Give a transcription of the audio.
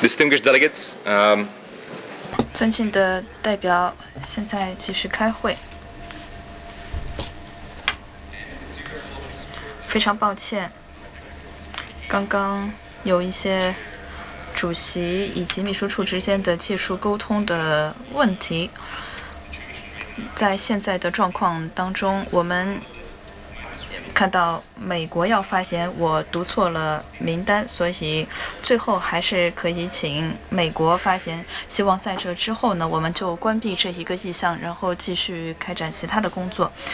Distinguished delegates, 尊敬的代表，现在继续开会。非常抱歉，刚刚有一些主席以及秘书处之间的技术沟通的问题。在现在的状况当中，我们看到美国要发言，我读错了名单，所以最后还是可以请美国发言。希望在这之后呢，我们就关闭这一个议项，然后继续开展其他的工作。